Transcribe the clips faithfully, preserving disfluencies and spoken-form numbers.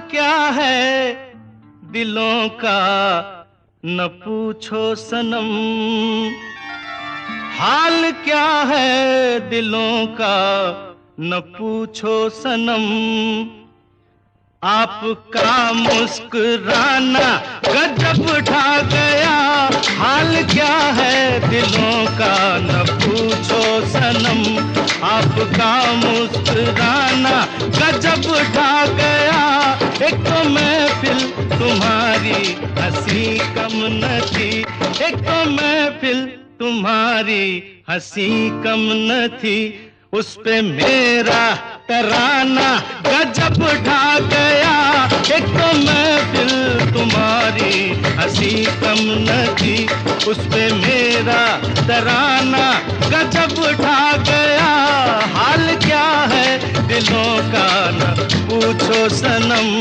क्या है दिलों का न पूछो सनम, हाल क्या है दिलों का न पूछो सनम। आपका मुस्कुराना गजब ढा गया, हाल क्या है दिलों का न पूछो सनम। आपका मुस्कुराना गजब ढा गया, एक तो महफिल तुम्हारी हंसी कम न थी, एक तो महफिल तुम्हारी हंसी कम न थी। उस पे मेरा तराना गजब ढा गया, एक तो महफिल तुम्हारी हंसी कम न थी। उस पे मेरा तराना गजब ढा गया, हाल क्या है दिलों का न पूछो सनम।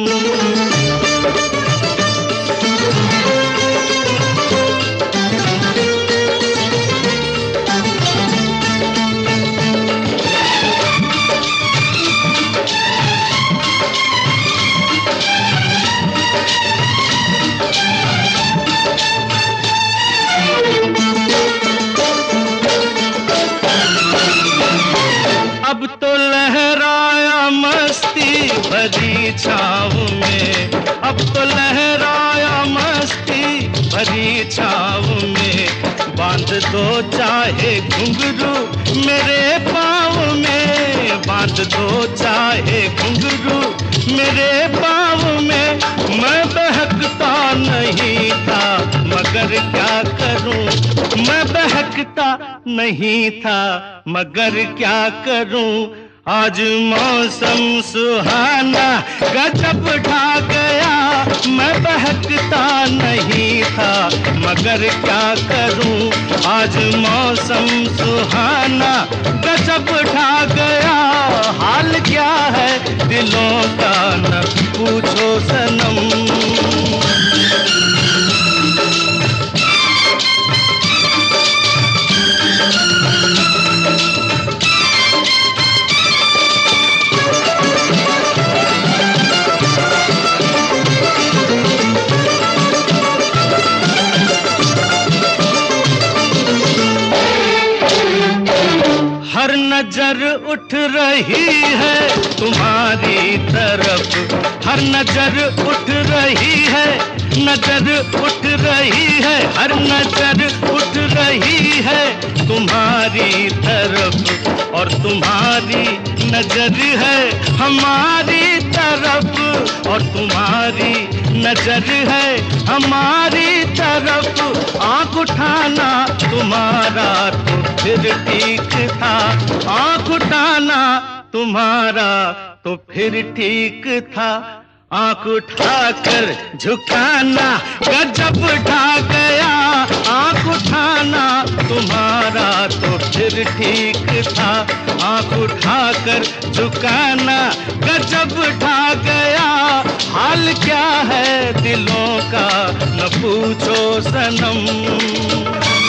अब तो लहराया मस्ती भरी छाँव में, अब तो लहराया मस्ती भरी छाँव में। बांध दो चाहे घुंघरू मेरे पाँव में, बांध दो चाहे घुंघरू मेरे पाँव में। मैं बहकता नहीं था मगर क्या करूं, मैं बहकता नहीं था मगर क्या करूं। आज मौसम सुहाना गजब ढा गया, मैं बहकता नहीं था मगर क्या करूं। आज मौसम सुहाना गजब ढा गया, हाल क्या है दिलों का न पूछो सनम। हर नजर उठ रही है तुम्हारी तरफ, हर नजर उठ रही है, नजर उठ रही है, हर नजर उठ रही है तुम्हारी तरफ। और तुम्हारी नजर है हमारी तरफ, और तुम्हारी नजर है हमारी तरफ। आँख उठाना तुम्हारा तो फिर ठीक था, आँख उठाना तुम्हारा तो फिर ठीक था। आँख उठाकर झुकाना गजब ढा गया, आँख उठाना तुम्हारा तो फिर ठीक था। आँख उठाकर झुकाना गजब ढा गया, हाल क्या है दिलों का न पूछो सनम।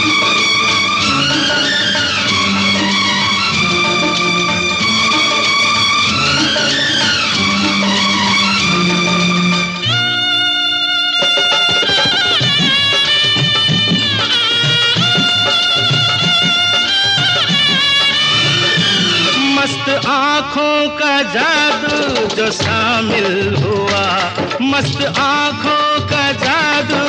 मस्त आँखों का जादू जो शामिल हुआ, मस्त आँखों का जादू,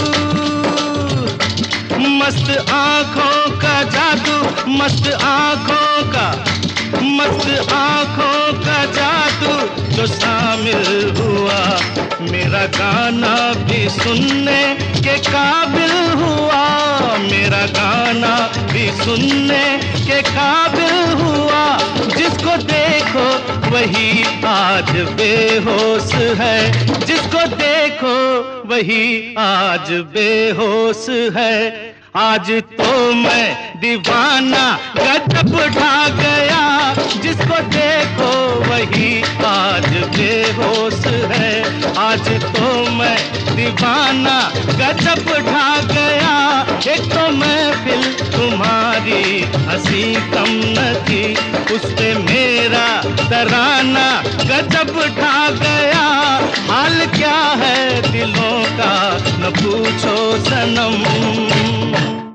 मस्त आँखों का जादू, मस्त आँखों का, मस्त आँखों का जादू जो शामिल हुआ। मेरा गाना भी सुनने के काबिल हुआ, मेरा गाना भी सुनने के काबिल हुआ। जिसको देखो वही आज बेहोश है, जिसको देखो वही आज बेहोश है। आज तो मैं दीवाना गजब ढा गया, जिसको देखो वही आज बेहोश है। आज तो मैं दीवाना गजब ढा गया, एक तो महफिल तुम्हारी हंसी कम न थी, उस पे मेरा तराना गजब ढा गया। हाल क्या है दिलों का न पूछो सनम।